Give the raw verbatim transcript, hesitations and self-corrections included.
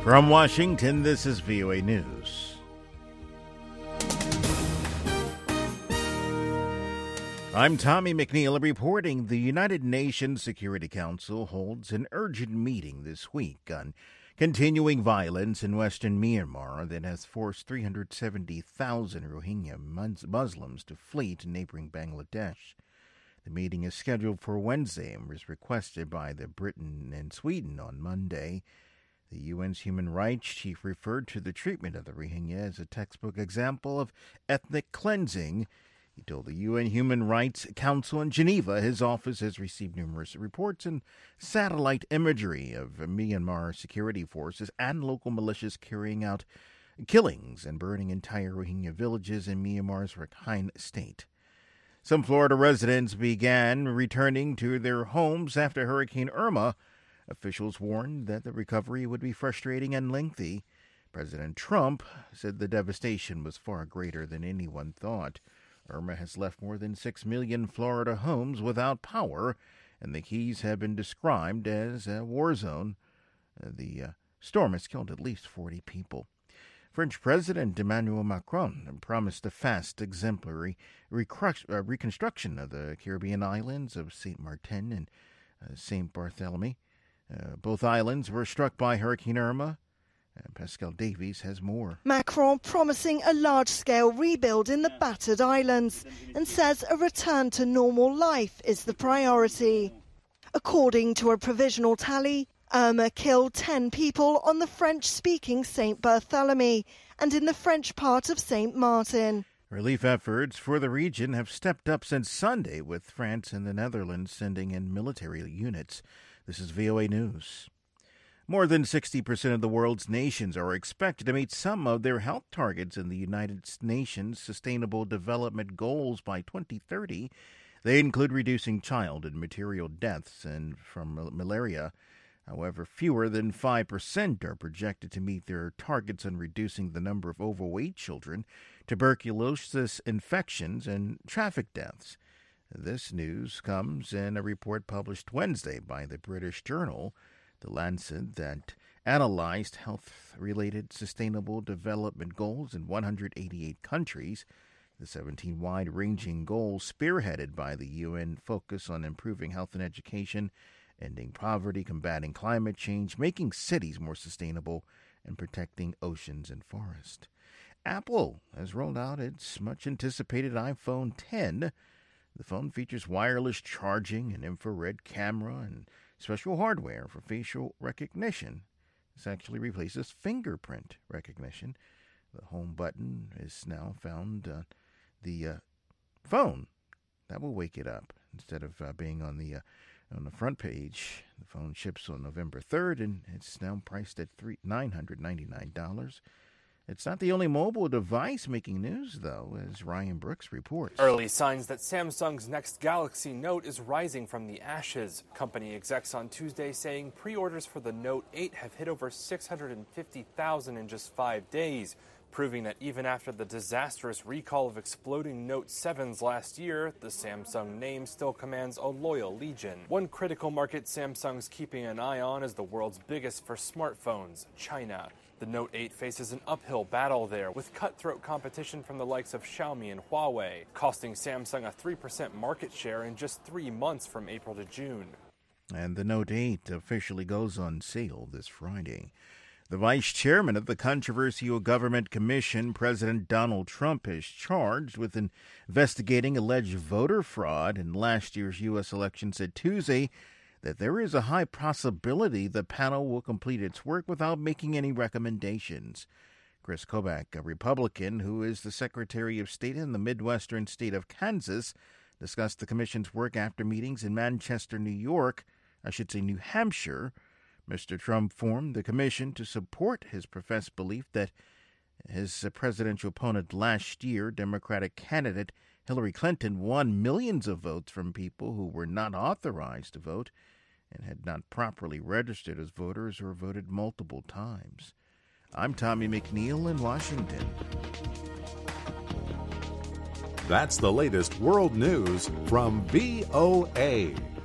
From Washington, this is V O A News. I'm Tommy McNeil reporting the United Nations Security Council holds an urgent meeting this week on continuing violence in western Myanmar that has forced three hundred seventy thousand Rohingya Muslims to flee to neighboring Bangladesh. The meeting is scheduled for Wednesday and was requested by the Britain and Sweden on Monday. The U N's human rights chief referred to the treatment of the Rohingya as a textbook example of ethnic cleansing. He told the U N Human Rights Council in Geneva his office has received numerous reports and satellite imagery of Myanmar security forces and local militias carrying out killings and burning entire Rohingya villages in Myanmar's Rakhine state. Some Florida residents began returning to their homes after Hurricane Irma. Officials warned that the recovery would be frustrating and lengthy. President Trump said the devastation was far greater than anyone thought. Irma has left more than six million Florida homes without power, and the Keys have been described as a war zone. The uh, storm has killed at least forty people. French President Emmanuel Macron promised a fast, exemplary recru- uh, reconstruction of the Caribbean islands of Saint Martin and uh, Saint Barthélemy. Uh, both islands were struck by Hurricane Irma. And Pascal Davies has more. Macron promising a large-scale rebuild in the battered islands and says a return to normal life is the priority. According to a provisional tally, Irma killed ten people on the French-speaking Saint Barthélemy and in the French part of Saint Martin. Relief efforts for the region have stepped up since Sunday, with France and the Netherlands sending in military units. This is V O A News. More than sixty percent of the world's nations are expected to meet some of their health targets in the United Nations Sustainable Development Goals by twenty thirty. They include reducing child and material deaths and from malaria. However, fewer than five percent are projected to meet their targets on reducing the number of overweight children, tuberculosis infections, and traffic deaths. This news comes in a report published Wednesday by the British journal The Lancet that analyzed health-related sustainable development goals in one hundred eighty-eight countries. The seventeen wide-ranging goals spearheaded by the U N focus on improving health and education, ending poverty, combating climate change, making cities more sustainable, and protecting oceans and forests. Apple has rolled out its much-anticipated iPhone ten. The phone features wireless charging, an infrared camera, and special hardware for facial recognition. This actually replaces fingerprint recognition. The home button is now found on uh, the uh, phone. That will wake it up instead of uh, being on the uh, on the front page. The phone ships on November third, and it's now priced at nine hundred ninety-nine dollars. It's not the only mobile device making news, though, as Ryan Brooks reports. Early signs that Samsung's next Galaxy Note is rising from the ashes. Company execs on Tuesday saying pre-orders for the Note eight have hit over six hundred fifty thousand in just five days, proving that even after the disastrous recall of exploding Note sevens last year, the Samsung name still commands a loyal legion. One critical market Samsung's keeping an eye on is the world's biggest for smartphones, China. The Note eight faces an uphill battle there, with cutthroat competition from the likes of Xiaomi and Huawei, costing Samsung a three percent market share in just three months from April to June. And the Note eight officially goes on sale this Friday. The vice chairman of the controversial government commission, President Donald Trump, is charged with investigating alleged voter fraud in last year's U S election, said Tuesday that there is a high possibility the panel will complete its work without making any recommendations. Chris Kobach, a Republican who is the Secretary of State in the Midwestern state of Kansas, discussed the commission's work after meetings in Manchester, New York, I should say New Hampshire. Mister Trump formed the commission to support his professed belief that his presidential opponent last year, Democratic candidate Hillary Clinton, won millions of votes from people who were not authorized to vote and had not properly registered as voters or voted multiple times. I'm Tommy McNeil in Washington. That's the latest world news from V O A.